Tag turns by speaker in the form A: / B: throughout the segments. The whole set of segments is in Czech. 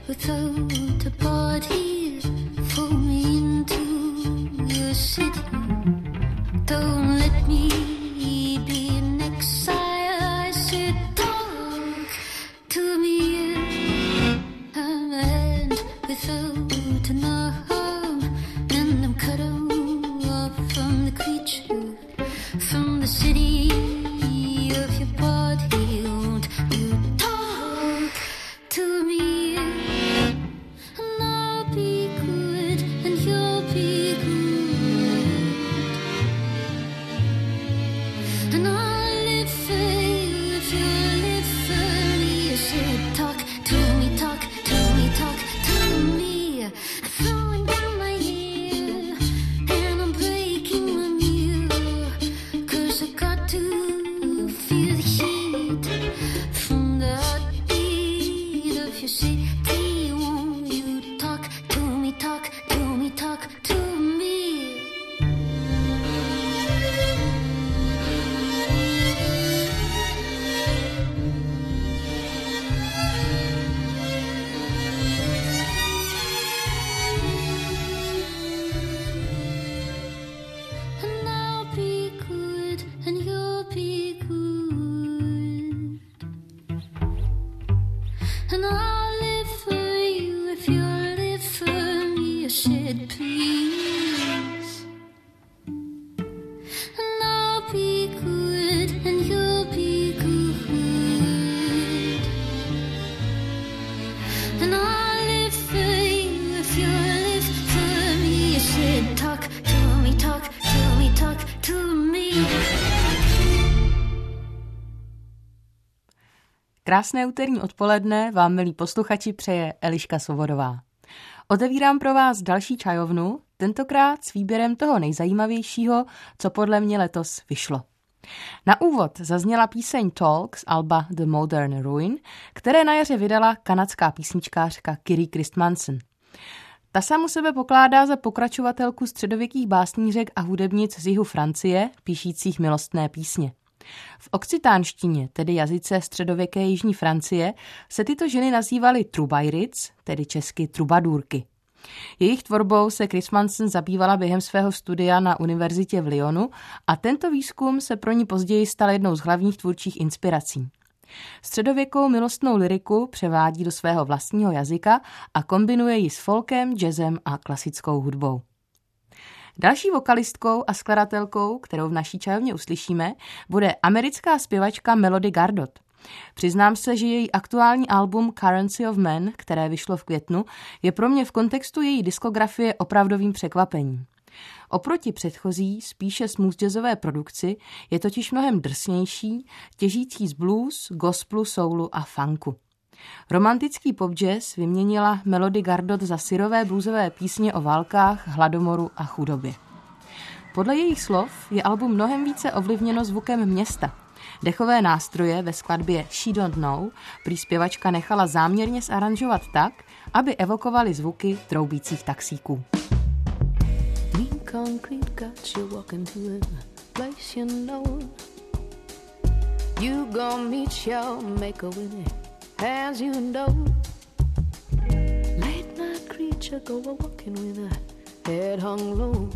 A: without a body for me into your city. Don't let me be an exile. I said, talk to me. I'm a hand without an arm, and I'm cut off from the creature, from the city of your body. Won't you talk to me? And I'll be good, and you'll be good, and I'll live for you if you live for me. You said, talk to me, talk to me, talk to me. I'm throwing down my hair and I'm breaking my mirror, 'cause I got to feel the heat from the heartbeat of your city. Won't you talk to me, talk to me, talk to me? And I'll be good, and you'll be good, and I'll live for you if you live for me. I said, please. And I'll be good, and you'll be good, and I'll live for you if you live for me. I said, talk to me, talk to me, talk to me.
B: Krásné úterní odpoledne vám, milí posluchači, přeje Eliška Svobodová. Otevírám pro vás další čajovnu, tentokrát s výběrem toho nejzajímavějšího, co podle mě letos vyšlo. Na úvod zazněla píseň Talk z alba The Modern Ruin, které na jaře vydala kanadská písničkářka Kiri Christmanson. Ta samu sebe pokládá za pokračovatelku středověkých básnířek a hudebnic z jihu Francie, píšících milostné písně. V okcitánštině, tedy jazyce středověké jižní Francie, se tyto ženy nazývaly trubajric, tedy česky trubadůrky. Jejich tvorbou se Christmanson zabývala během svého studia na univerzitě v Lyonu a tento výzkum se pro ní později stal jednou z hlavních tvůrčích inspirací. Středověkou milostnou lyriku převádí do svého vlastního jazyka a kombinuje ji s folkem, jazzem a klasickou hudbou. Další vokalistkou a skladatelkou, kterou v naší čajovně uslyšíme, bude americká zpěvačka Melody Gardot. Přiznám se, že její aktuální album Currency of Men, které vyšlo v květnu, je pro mě v kontextu její diskografie opravdovým překvapením. Oproti předchozí, spíše smooth jazzové produkci, je totiž mnohem drsnější, těžící z blues, gospelu, soulu a funku. Romantický pop jazz vyměnila Melody Gardot za syrové bluesové písně o válkách, hladomoru a chudobě. Podle jejich slov je album mnohem více ovlivněno zvukem města. Dechové nástroje ve skladbě She Don't Know prý zpěvačka nechala záměrně zaranžovat tak, aby evokovaly zvuky troubících taxíků.
A: As you know, late night creature go a-walking with her head hung low.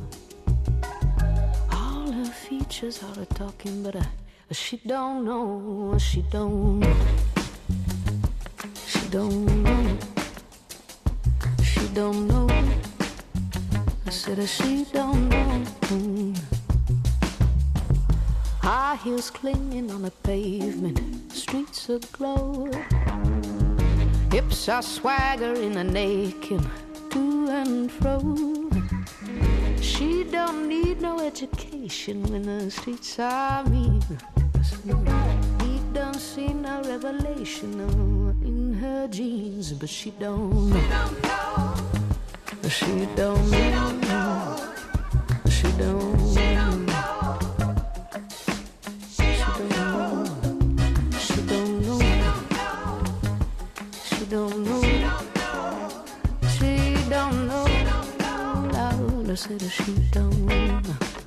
A: All her features are a-talking, but she don't know, she don't know, she don't know, she don't know. I said she don't know. High heels clinging on the pavement, streets aglow. Hips are swaggering and naked to and fro. She don't need no education when the streets are mean. He don't see no revelation in her jeans, but she don't know. She don't know. She don't know. Don't know, she don't know, I said she don't know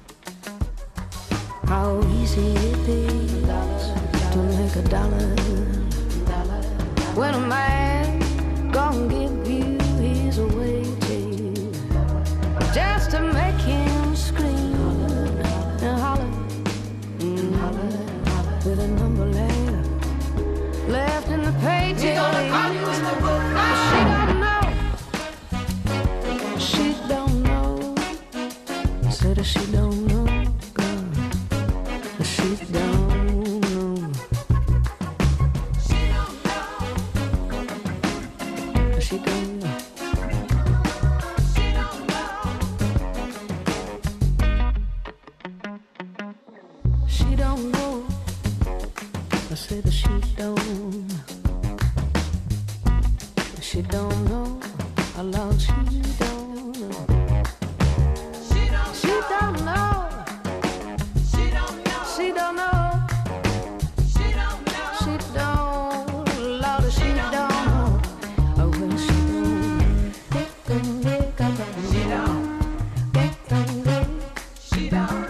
A: how easy it is to make $1 when a man gon' give she don't know, oh Lord, she don't know. She don't know. She don't know. She don't know. She don't know. She don't, Lord, she don't know. Oh, well, she don't. She don't. She don't.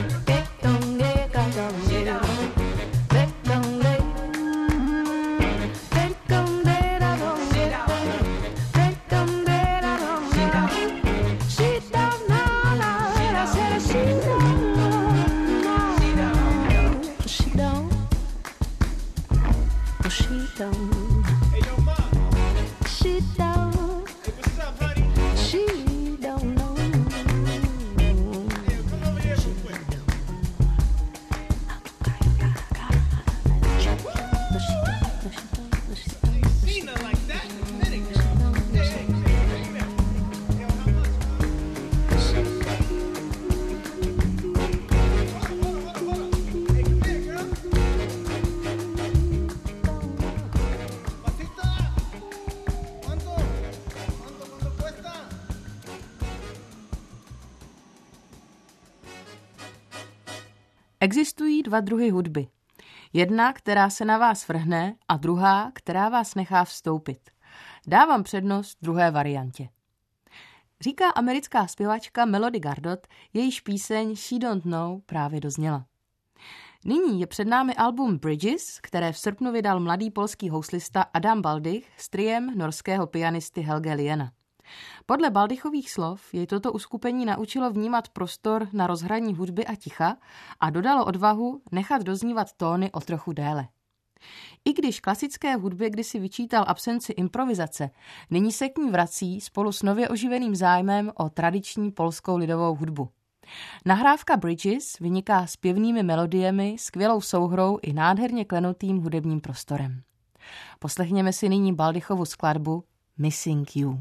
B: Existují dva druhy hudby. Jedna, která se na vás vrhne, a druhá, která vás nechá vstoupit. Dávám přednost druhé variantě. Říká americká zpěvačka Melody Gardot, jejíž píseň She Don't Know právě dozněla. Nyní je před námi album Bridges, které v srpnu vydal mladý polský houslista Adam Baldych s triem norského pianisty Helge Liena. Podle Baldychových slov jej toto uskupení naučilo vnímat prostor na rozhraní hudby a ticha a dodalo odvahu nechat doznívat tóny o trochu déle. I když klasické hudbě kdysi vyčítal absenci improvizace, nyní se k ní vrací spolu s nově oživeným zájmem o tradiční polskou lidovou hudbu. Nahrávka Bridges vyniká zpěvnými melodiemi, skvělou souhrou i nádherně klenutým hudebním prostorem. Poslechněme si nyní Baldychovu skladbu Missing You.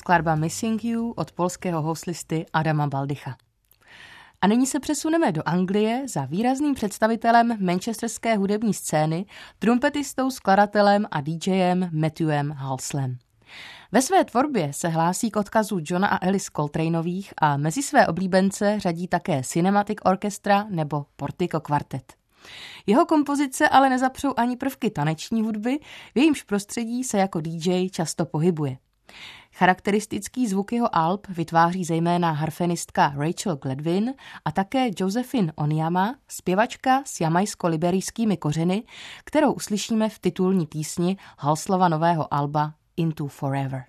B: skladba Missing You od polského houslisty Adama Baldycha. A nyní se přesuneme do Anglie za výrazným představitelem manchesterské hudební scény, trumpetistou, skladatelem a DJem Matthewem Halslem. Ve své tvorbě se hlásí k odkazu Johna a Alice Coltraneových a mezi své oblíbence řadí také Cinematic Orchestra nebo Portico Quartet. Jeho kompozice ale nezapřou ani prvky taneční hudby, v jejímž prostředí se jako DJ často pohybuje. Charakteristický zvuk jeho alb vytváří zejména harfenistka Rachel Gladwin a také Josephine Onyama, zpěvačka s jamajsko-liberijskými kořeny, kterou uslyšíme v titulní písni Halslova nového alba Into Forever.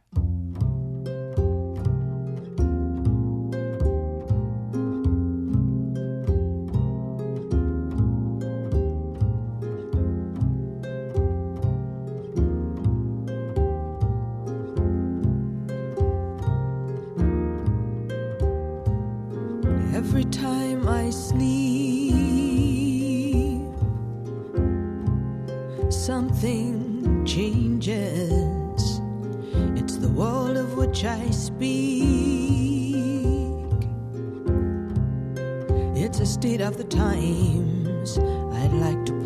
C: Every time I sleep, something changes. It's the world of which I speak. It's a state of the times I'd like to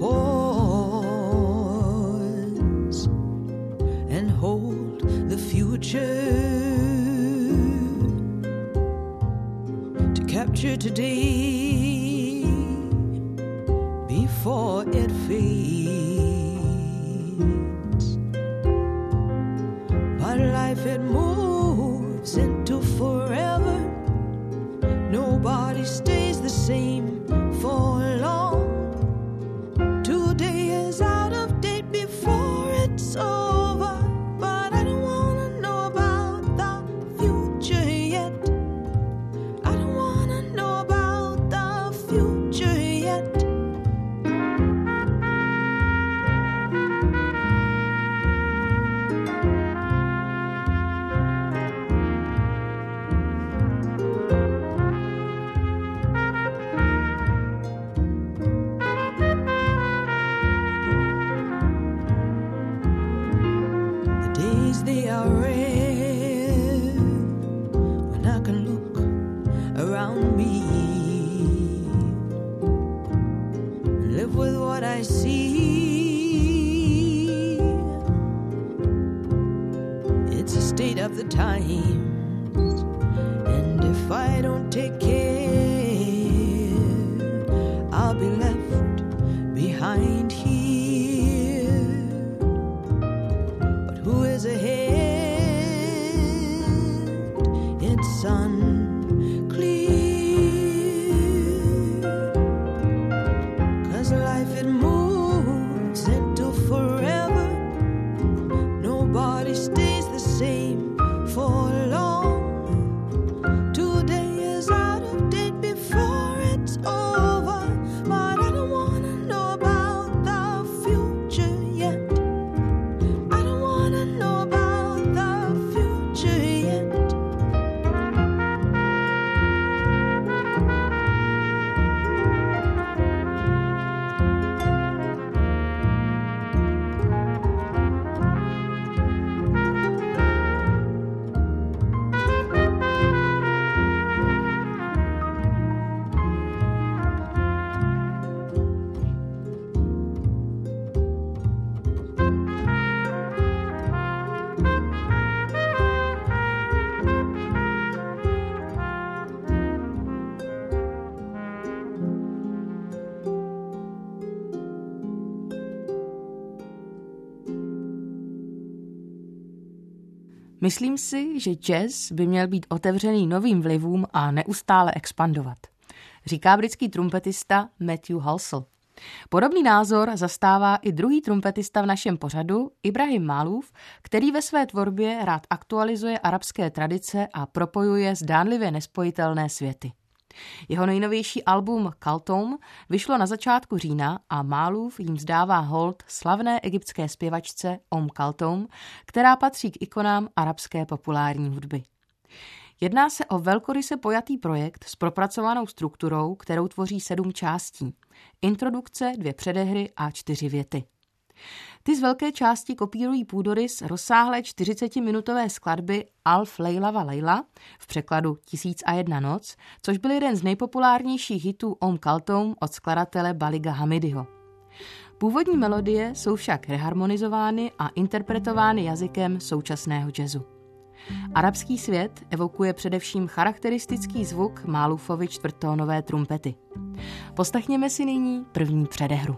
C: pause and hold the future. Capture today before it fades. But life, it moves into forever. Nobody stays the same for long. Today is out of date before it's over. But I don't wanna know about the future yet. They are rare when I can look around me and live with what I see. It's a state of the times, and if I don't take care, I'll be left behind here. But who is ahead? It's unclear, 'cause life, it moves into forever. Nobody stays the same for long. Today is out of date before it's over. But I don't wanna know about the future yet. I don't wanna know about the future yet.
B: Myslím si, že jazz by měl být otevřený novým vlivům a neustále expandovat, říká britský trumpetista Matthew Halsall. Podobný názor zastává i druhý trumpetista v našem pořadu, Ibrahim Malouf, který ve své tvorbě rád aktualizuje arabské tradice a propojuje zdánlivě nespojitelné světy. Jeho nejnovější album Kaltoum vyšlo na začátku října a Malouf jim vzdává hold slavné egyptské zpěvačce Kaltoum, která patří k ikonám arabské populární hudby. Jedná se o velkoryse pojatý projekt s propracovanou strukturou, kterou tvoří 7 částí. Introdukce, 2 předehry a 4 věty. Ty z velké části kopírují půdorys rozsáhlé 40-minutové skladby Alf Leila wa Leila, v překladu 1001 noc, což byl jeden z nejpopulárnějších hitů Kaltoum od skladatele Baliga Hamidiho. Původní melodie jsou však reharmonizovány a interpretovány jazykem současného jazzu. Arabský svět evokuje především charakteristický zvuk Málufovy čtvrttónové trumpety. Poslechněme si nyní první předehru.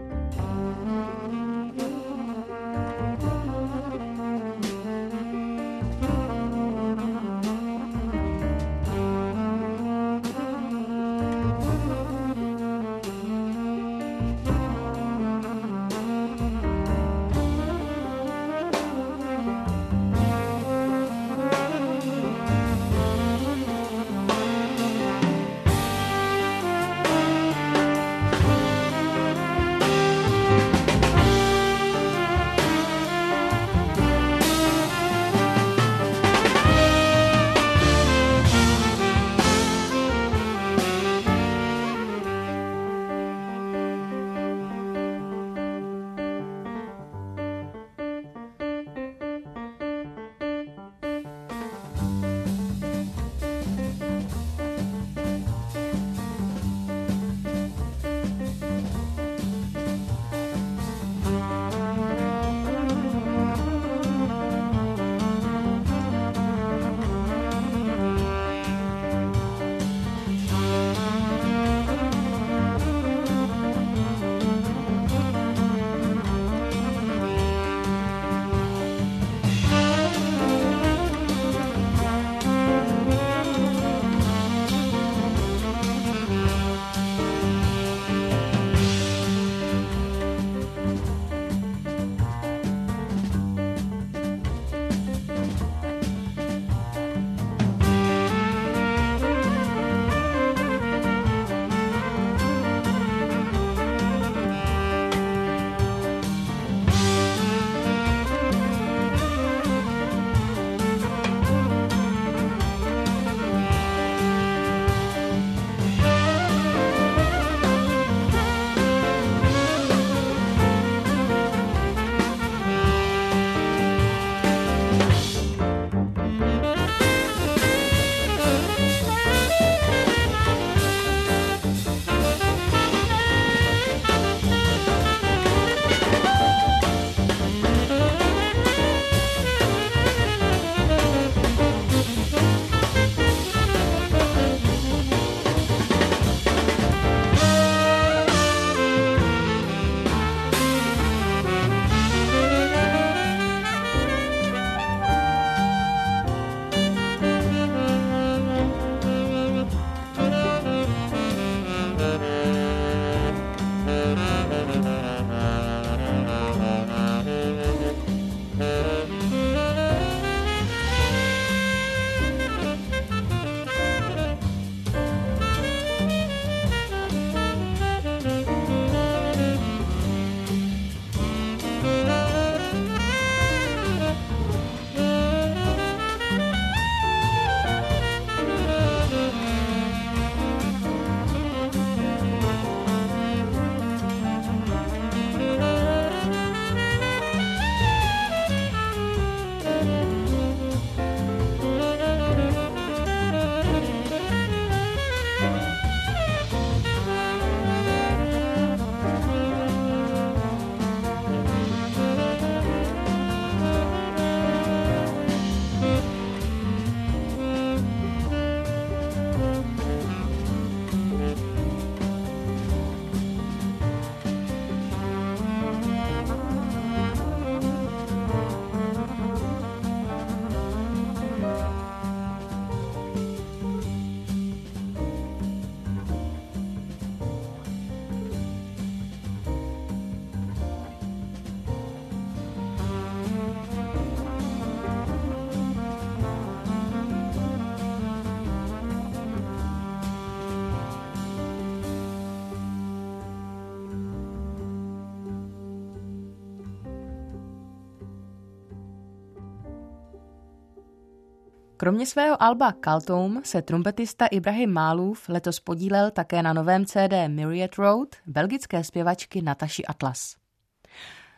B: Kromě svého alba Kaltoum se trumpetista Ibrahim Málův letos podílel také na novém CD Myriad Road belgické zpěvačky Nataši Atlas.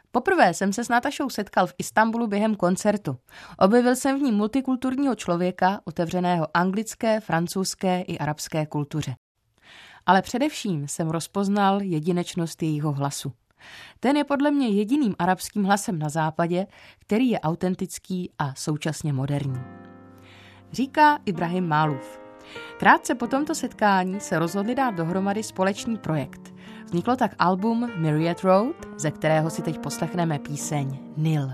B: Poprvé jsem se s Natašou setkal v Istanbulu během koncertu. Objevil jsem v ní multikulturního člověka, otevřeného anglické, francouzské i arabské kultuře. Ale především jsem rozpoznal jedinečnost jejího hlasu. Ten je podle mě jediným arabským hlasem na západě, který je autentický a současně moderní. Říká Ibrahim Málův. Krátce po tomto setkání se rozhodli dát dohromady společný projekt. Vzniklo tak album Myriad Road, ze kterého si teď poslechneme píseň Nil.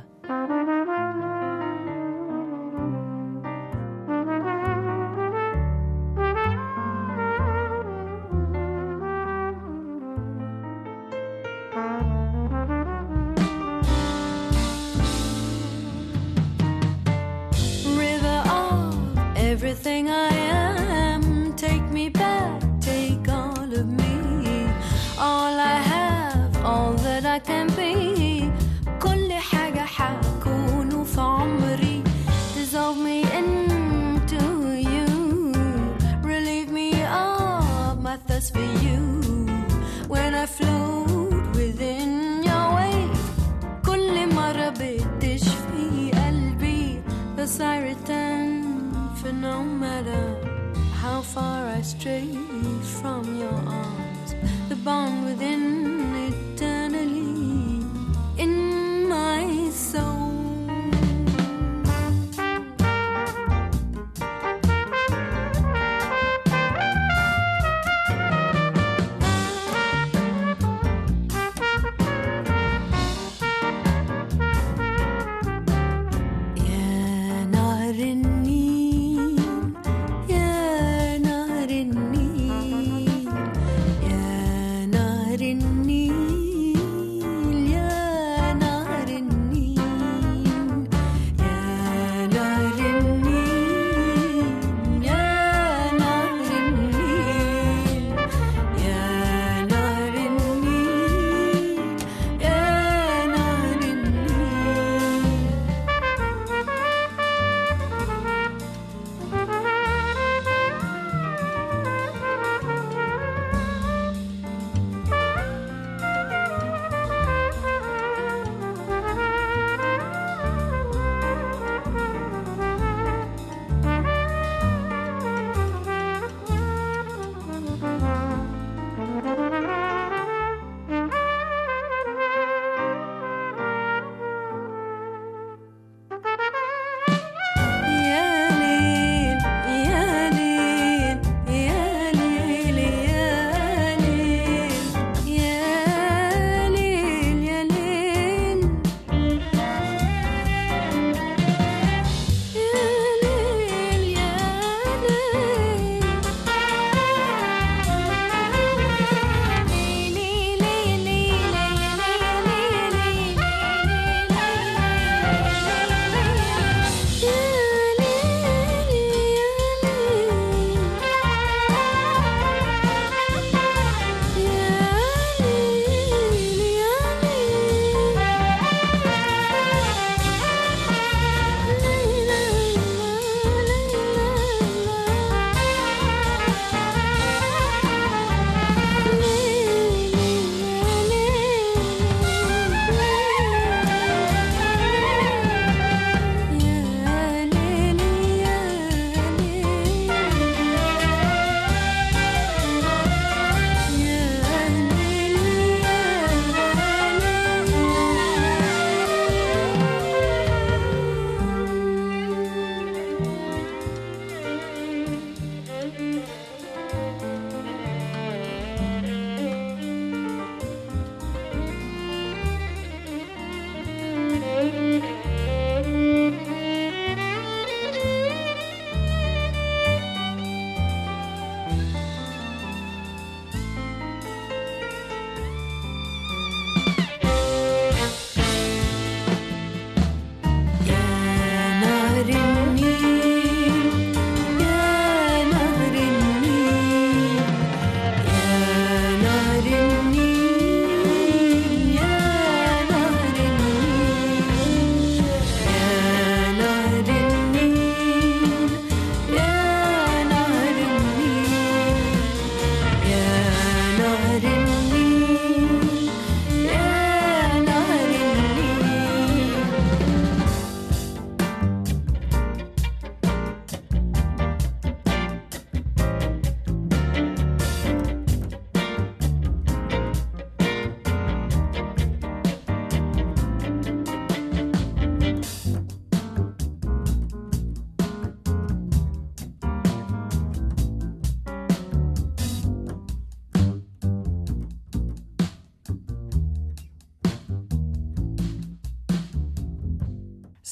C: Everything I am, take me back, take all of me, all I have, all that I can be. كل حاجة حكون في عمري. Dissolve me into you, relieve me of my thirst for you. When I float within your wave, كل مرة بتشفي قلبي, thus I return. No matter how far I stray from your arms, the bond within eternally in my soul. In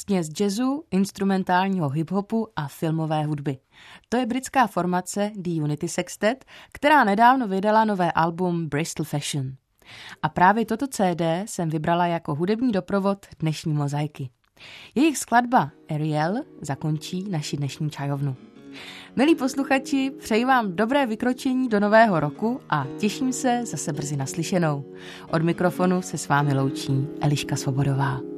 B: směs jazzu, instrumentálního hip-hopu a filmové hudby. To je britská formace The Unity Sextet, která nedávno vydala nové album Bristol Fashion. A právě toto CD jsem vybrala jako hudební doprovod dnešní mozaiky. Jejich skladba Ariel zakončí naši dnešní čajovnu. Milí posluchači, přeji vám dobré vykročení do nového roku a těším se zase brzy naslyšenou. Od mikrofonu se s vámi loučí Eliška Svobodová.